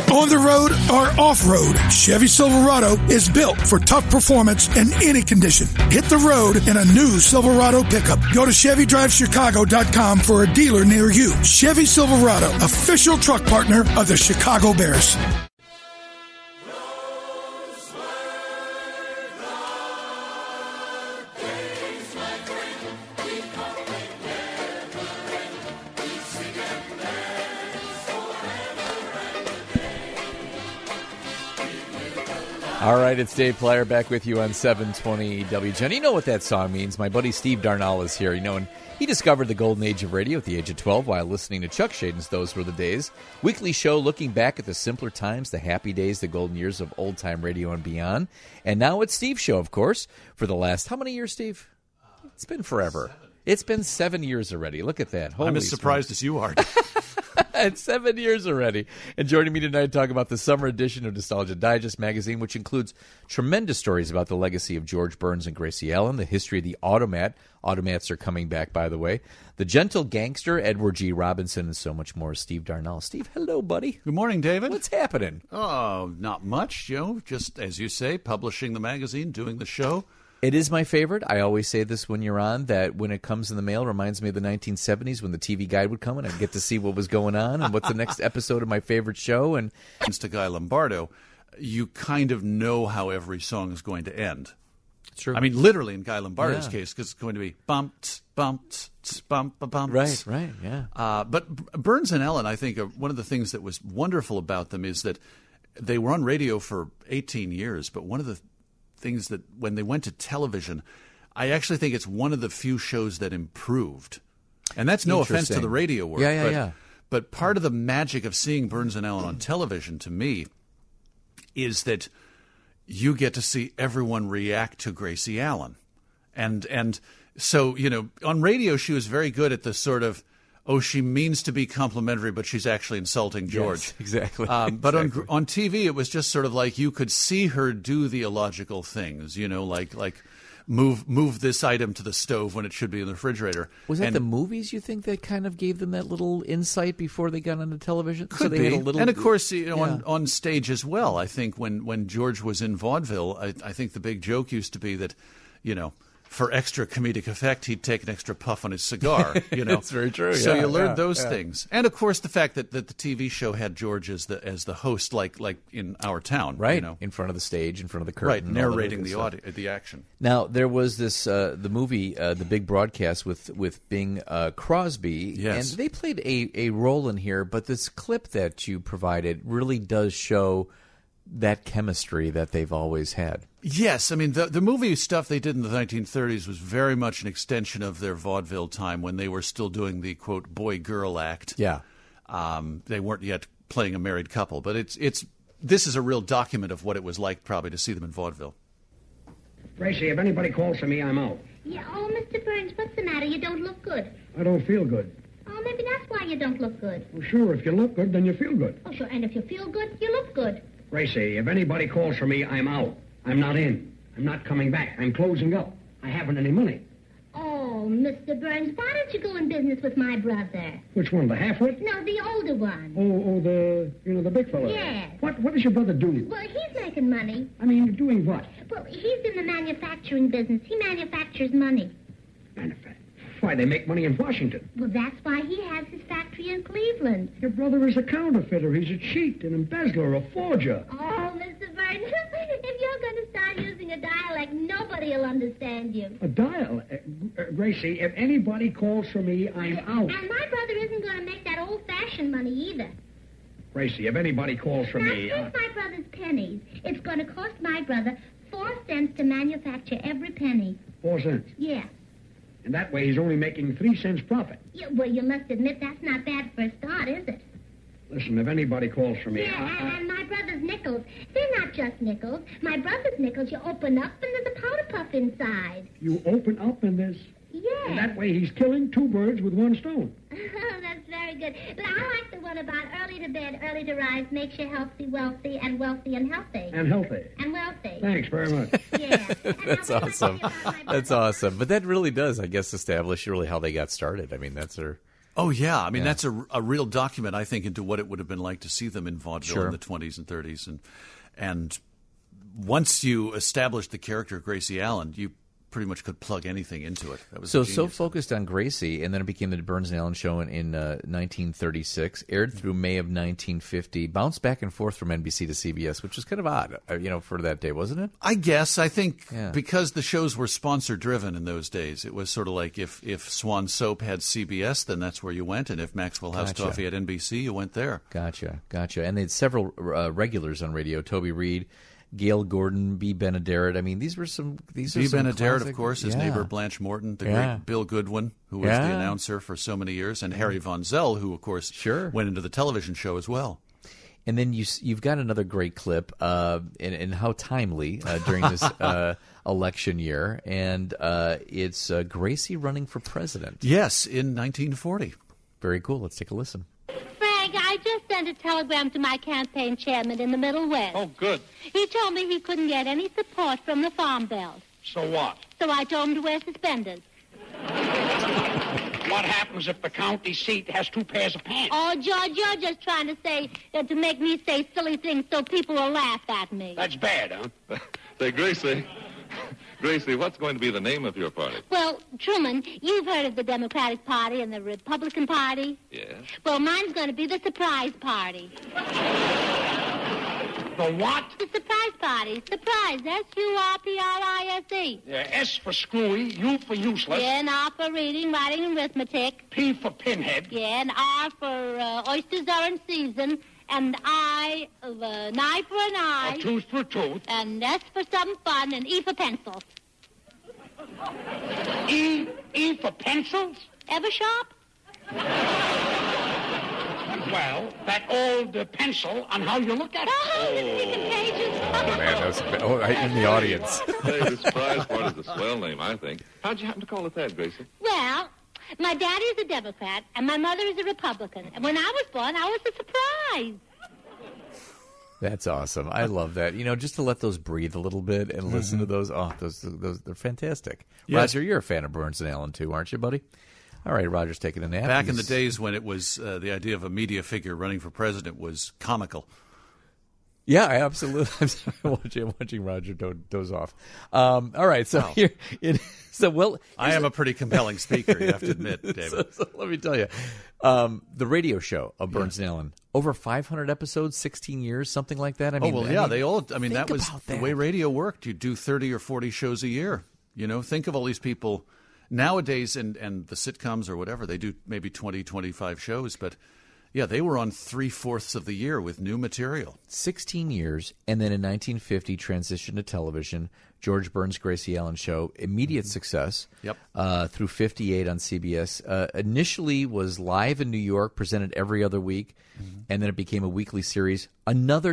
On the road or off-road, Chevy Silverado is built for tough performance in any condition. Hit the road in a new Silverado pickup. Go to ChevyDriveChicago.com for a dealer near you. Chevy Silverado, official truck partner of the Chicago Bears. All right, it's Dave Plyer back with you on 720 WGN. You know what that song means. My buddy Steve Darnall is here. You know, and he discovered the golden age of radio at the age of 12 while listening to Chuck Shaden's Those Were the Days. Weekly show looking back at the simpler times, the happy days, the golden years of old-time radio and beyond. And now it's Steve's show, of course, for the last, how many years, Steve? It's been forever. It's been 7 years already. Look at that. Holy I'm as surprised as you are. It's 7 years already. And joining me tonight to talk about the summer edition of Nostalgia Digest magazine, which includes tremendous stories about the legacy of George Burns and Gracie Allen, the history of the automat. Automats are coming back, by the way. The gentle gangster, Edward G. Robinson, and so much more. Steve Darnall. Steve, hello, buddy. Good morning, David. What's happening? Oh, not much, just as you say, publishing the magazine, doing the show. It is my favorite. I always say this when you're on, that when it comes in the mail, it reminds me of the 1970s when the TV Guide would come and I'd get to see what was going on and what's the next episode of my favorite show. And to Guy Lombardo, you kind of know how every song is going to end. True. I mean, literally in Guy Lombardo's case, because it's going to be bump, tss, bump, tss, tss, bump, bump. Right, yeah. But Burns and Allen, I think, one of the things that was wonderful about them is that they were on radio for 18 years, but one of the things that when they went to television, I actually think it's one of the few shows that improved. And that's no offense to the radio work. Yeah. But part of the magic of seeing Burns and Allen on television, to me, is that you get to see everyone react to Gracie Allen. And so, on radio she was very good at the sort of, she means to be complimentary, but she's actually insulting George. Yes, exactly. But on TV, it was just sort of like you could see her do the illogical things, like move this item to the stove when it should be in the refrigerator. Was that the movies, you think, that kind of gave them that little insight before they got onto television? Could be. And of course, on stage as well. I think when George was in vaudeville, I think the big joke used to be that, for extra comedic effect, he'd take an extra puff on his cigar. That's very true. So you learned those things, and of course the fact that the TV show had George as the host, like in Our Town, right? In front of the stage, in front of the curtain, right, narrating the action. Now there was this the movie, The Big Broadcast with Bing Crosby, yes, and they played a role in here. But this clip that you provided really does show that chemistry that they've always had. Yes, I mean, the movie stuff they did in the 1930s was very much an extension of their vaudeville time when they were still doing the, quote, boy-girl act. Yeah. They weren't yet playing a married couple, but this is a real document of what it was like probably to see them in vaudeville. Gracie, if anybody calls for me, I'm out. Yeah, Mr. Burns, what's the matter? You don't look good. I don't feel good. Oh, maybe that's why you don't look good. Well, sure, if you look good, then you feel good. Oh, sure, and if you feel good, you look good. Gracie, if anybody calls for me, I'm out. I'm not in. I'm not coming back. I'm closing up. I haven't any money. Oh, Mr. Burns, why don't you go in business with my brother? Which one, the half-wit? No, the older one. The big fellow. Yes. What does your brother do? Well, he's making money. I mean, doing what? Well, he's in the manufacturing business. He manufactures money. Why, they make money in Washington. Well, that's why he has his factory in Cleveland. Your brother is a counterfeiter. He's a cheat, an embezzler, a forger. Oh, Mr. Burns, if you're going to start using a dialect, nobody will understand you. A dialect? Gracie, if anybody calls for me, I'm out. And my brother isn't going to make that old-fashioned money either. Gracie, if anybody calls for me... Now, my brother's pennies. It's going to cost my brother 4 cents to manufacture every penny. 4 cents? Yeah. And that way he's only making 3 cents profit. Yeah, well, you must admit that's not bad for a start, is it? Listen, if anybody calls for me... Yeah, and my brother's nickels. They're not just nickels. My brother's nickels, you open up and there's a powder puff inside. You open up and there's... Yeah. And that way he's killing 2 birds with 1 stone. Oh, that's very good. But I like the one about early to bed, early to rise, makes you healthy, wealthy and healthy. And healthy. And wealthy. Thanks very much. Yeah. That's awesome. That's awesome. But that really does, I guess, establish really how they got started. I mean, that's her... Oh, yeah. I mean, Yeah. that's a real document, I think, into what it would have been like to see them in vaudeville Sure. in the 20s and 30s. And once you established the character of Gracie Allen, you pretty much could plug anything into it. That was So genius. focused on Gracie, and then it became the Burns and Allen Show in 1936, aired through May of 1950, bounced back and forth from NBC to CBS, which was kind of odd, for that day, wasn't it? I guess. I think Yeah. because the shows were sponsor-driven in those days, it was sort of like if Swan Soap had CBS, then that's where you went, and if Maxwell House Gotcha. Coffee had NBC, you went there. Gotcha. And they had several regulars on radio: Toby Reed, Gail Gordon, B. Benaderet. I mean, these are B. some Benaderet, classic- of course, his Yeah. neighbor Blanche Morton, the Yeah. great Bill Goodwin, who was Yeah. the announcer for so many years, and Harry Von Zell, who, of course, Sure. went into the television show as well. And then you've got another great clip, and how timely during this election year, and it's Gracie running for president. Yes, in 1940. Very cool. Let's take a listen. Frank, I just sent a telegram to my campaign chairman in the Middle West. Oh, good. He told me he couldn't get any support from the Farm Belt. So what? So I told him to wear suspenders. What happens if the county seat has 2 pairs of pants? Oh, George, you're just trying to say, to make me say silly things so people will laugh at me. That's bad, huh? Say, Gracie, what's going to be the name of your party? Well, Truman, you've heard of the Democratic Party and the Republican Party? Yes. Well, mine's going to be the Surprise Party. The what? The Surprise Party. Surprise. S-U-R-P-R-I-S-E. Yeah, S for screwy, U for useless, Yeah, and R for reading, writing, and arithmetic. P for pinhead, Yeah, and R for oysters are in season. And I, an I for an a eye. tooth for a tooth, And S for some fun, and E for pencil. E for pencils? Ever shop? Well, that old pencil on how you look at it. Oh, isn't he contagious? Man, that was right in the audience. Hey, the surprise party's a swell name, I think. How'd you happen to call it that, Gracie? Well, my daddy is a Democrat, and my mother is a Republican. And when I was born, I was a surprise. That's awesome. I love that. Just to let those breathe a little bit and listen to those. Oh, those they're fantastic. Yes. Roger, you're a fan of Burns and Allen too, aren't you, buddy? All right, Roger's taking a nap. Back in the days when it was the idea of a media figure running for president was comical. Yeah, I absolutely. I'm watching Roger doze off. All right, so here it. I am a pretty compelling speaker, you have to admit, David. So let me tell you, the radio show of Burns and Allen, over 500 episodes, 16 years, something like that. That was about the that. way radio worked. You do 30 or 40 shows a year. Think of all these people nowadays and the sitcoms or whatever. They do maybe 20, 25 shows, but yeah, they were on 3/4 of the year with new material. 16 years, and then in 1950 transitioned to television. George Burns' Gracie Allen Show, immediate success. Yep. Through 58 on CBS. Initially was live in New York, presented every other week, and then it became a weekly series. Another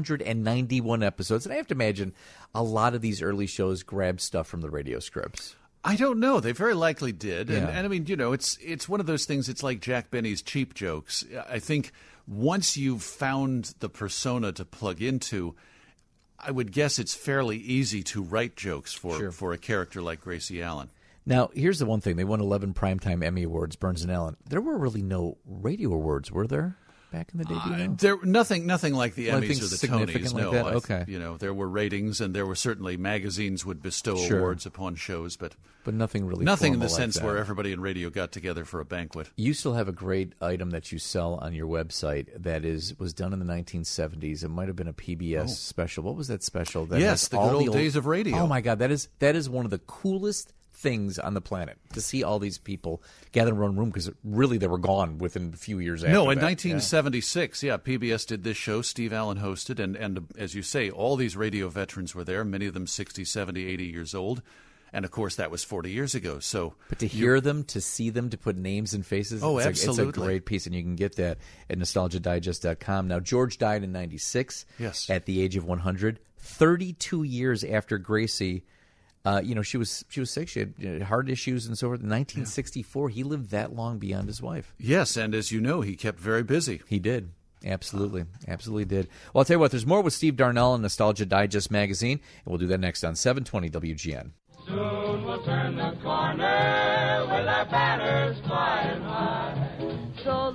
291 episodes. And I have to imagine a lot of these early shows grabbed stuff from the radio scripts. I don't know. They very likely did. Yeah. And I mean, it's one of those things. It's like Jack Benny's cheap jokes. I think once you've found the persona to plug into, I would guess it's fairly easy to write jokes for a character like Gracie Allen. Now, here's the one thing. They won 11 Primetime Emmy Awards, Burns and Allen. There were really no radio awards, were there, back in the day? Do you know? There nothing like the Nothing Emmys or the significant Tonys. like No, that? Okay. There were ratings, and there were certainly magazines would bestow Sure. awards upon shows, but But nothing nothing in formal the like sense that. where everybody in radio got together for a banquet. You still have a great item that you sell on your website that was done in the 1970s. It might have been a PBS special. What was that special? That Yes, has the all good old days of radio. Oh my God, that is one of the coolest things on the planet to see all these people gather in one room, because really they were gone within a few years after No, in that. 1976, PBS did this show. Steve Allen hosted, and as you say, all these radio veterans were there, many of them 60, 70, 80 years old. And, of course, that was 40 years ago. So, But to hear them, to see them, to put names and faces, Oh, it's absolutely. a great piece, and you can get that at nostalgiadigest.com. Now, George died in 96 Yes. at the age of 100, 32 years after Gracie. She was sick. She had heart issues and so forth. In 1964, he lived that long beyond his wife. yes, and as you know, he kept very busy. He did. Absolutely. Absolutely did. Well, I'll tell you what, there's more with Steve Darnell in Nostalgia Digest magazine, and we'll do that next on 720 WGN. Soon we'll turn the corner with our banners flying high.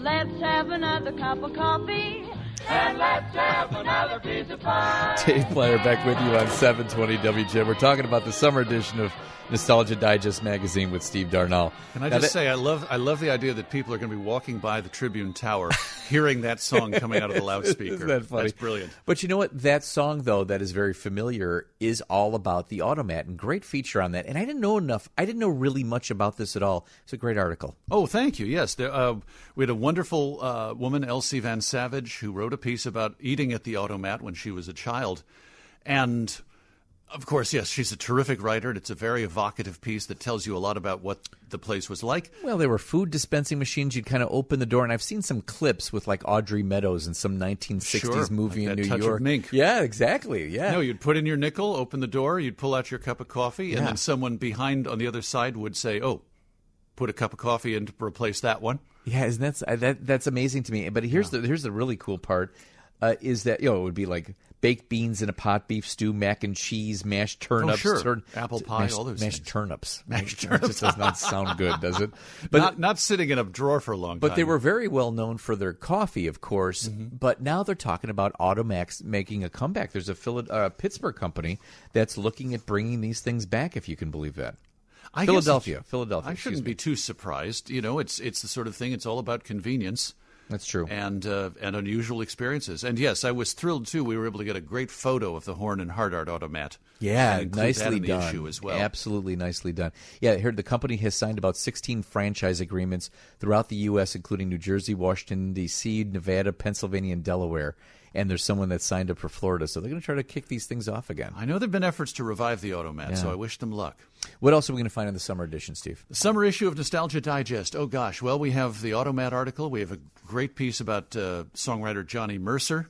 Let's have another cup of coffee. And let's have another piece of pie. Dave Player back with you on 720 WGN. We're talking about the summer edition of Nostalgia Digest magazine with Steve Darnall. Can I just say, I love the idea that people are going to be walking by the Tribune Tower hearing that song coming out of the loudspeaker. Isn't that funny? That's brilliant. But you know what? That song, though, that is very familiar, is all about the Automat, and great feature on that. And I didn't know enough. I didn't know really much about this at all. It's a great article. Oh, thank you. Yes. We had a wonderful woman, Elsie Van Savage, who wrote a piece about eating at the Automat when she was a child. And, of course, yes, she's a terrific writer, and it's a very evocative piece that tells you a lot about what the place was like. Well, there were food dispensing machines. You'd kind of open the door, and I've seen some clips with, like, Audrey Meadows in some 1960s movie like in New Touch York. Of Mink. Yeah, exactly. Yeah. No, you'd put in your nickel, open the door, you'd pull out your cup of coffee, and Yeah. then someone behind on the other side would say, oh, put a cup of coffee in to replace that one. Yeah, isn't that's amazing to me. But here's the really cool part is that, it would be like baked beans in a pot beef stew, mac and cheese, mashed turnips, sure. Apple pie, mashed, all those mashed things. turnips. Mashed It turnips. just does not sound good, does it? But Not sitting in a drawer for a long time. But they were very well known for their coffee, of course. Mm-hmm. But now they're talking about Automax making a comeback. There's a Pittsburgh company that's looking at bringing these things back, if you can believe that. I guess Philadelphia. I shouldn't be too surprised. It's the sort of thing. It's all about convenience. That's true. And unusual experiences. And yes, I was thrilled too. We were able to get a great photo of the Horn and Hardart Automat. Yeah, and include that nicely in the done. issue as well. Absolutely nicely done. Yeah, I heard the company has signed about 16 franchise agreements throughout the U.S., including New Jersey, Washington, D.C., Nevada, Pennsylvania, and Delaware. And there's someone that's signed up for Florida, so they're going to try to kick these things off again. I know there have been efforts to revive the Automat, so I wish them luck. What else are we going to find in the summer edition, Steve? The summer issue of Nostalgia Digest. Oh, gosh. Well, we have the Automat article. We have a great piece about songwriter Johnny Mercer,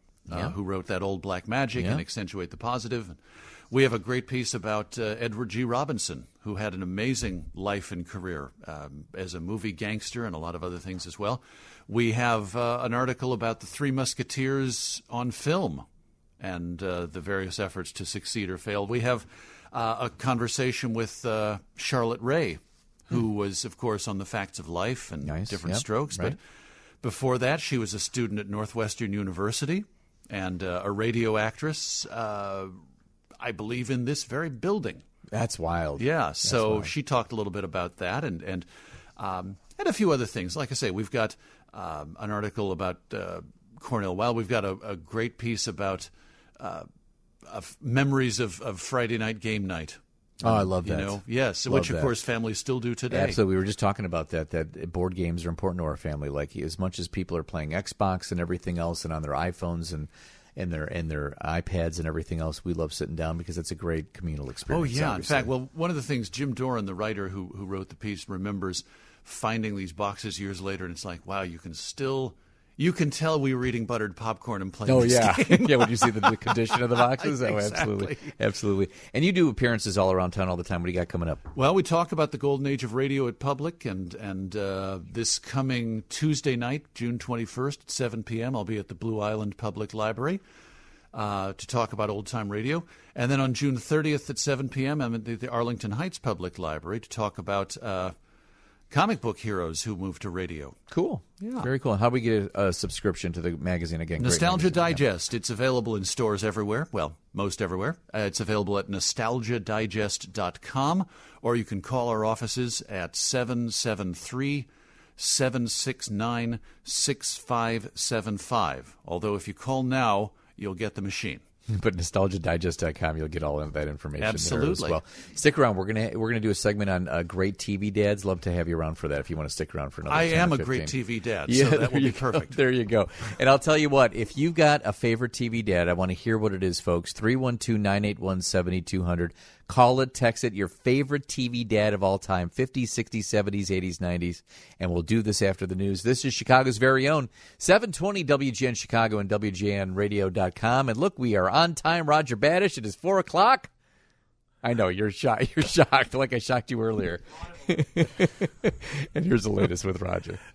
who wrote that Old Black Magic and Accentuate the Positive. We have a great piece about Edward G. Robinson, who had an amazing life and career as a movie gangster and a lot of other things as well. We have an article about the Three Musketeers on film and the various efforts to succeed or fail. We have a conversation with Charlotte Ray, who was, of course, on The Facts of Life and Different Strokes. Right. But before that, she was a student at Northwestern University and a radio actress, I believe, in this very building. That's wild. Yeah, so she talked a little bit about that and a few other things. Like I say, we've got an article about Cornell Wilde. We've got a great piece about memories of Friday night game night. Oh, I love that. Yes, Love which, of that. course, families still do today. Absolutely. We were just talking about that board games are important to our family. Like, as much as people are playing Xbox and everything else and on their iPhones and their iPads and everything else, we love sitting down because it's a great communal experience. Oh, yeah. obviously. In fact, one of the things Jim Doran, the writer who wrote the piece, remembers finding these boxes years later, and it's like, wow, you can tell we were eating buttered popcorn and playing this game. Yeah, when you see the condition of the boxes. Oh, Exactly. Absolutely. And you do appearances all around town all the time. What do you got coming up? Well, we talk about the golden age of radio at Public, and this coming Tuesday night, June 21st at 7 p.m., I'll be at the Blue Island Public Library to talk about old-time radio. And then on June 30th at 7 p.m., I'm at the Arlington Heights Public Library to talk about comic book heroes who moved to radio. Cool. Yeah. Very cool. And how do we get a subscription to the magazine again? Great Nostalgia magazine. Digest. It's available in stores everywhere. Well, most everywhere. It's available at nostalgiadigest.com, or you can call our offices at 773-769-6575. Although if you call now, you'll get the machine. But nostalgiadigest.com, you'll get all of that information there as Absolutely. well. Stick around. We're gonna do a segment on great TV dads. Love to have you around for that if you want to stick around for another 10 am or a great 15. TV dad, Yeah, so that will there be you go. perfect. There you go. And I'll tell you what, if you've got a favorite TV dad, I want to hear what it is, folks. 312-981-7200. Call it, text it, your favorite TV dad of all time, 50s, 60s, 70s, 80s, 90s, and we'll do this after the news. This is Chicago's very own 720 WGN Chicago and WGNradio.com. And look, we are on time. Roger Badish, it is 4 o'clock. I know, you're shocked, like I shocked you earlier. And here's the latest with Roger.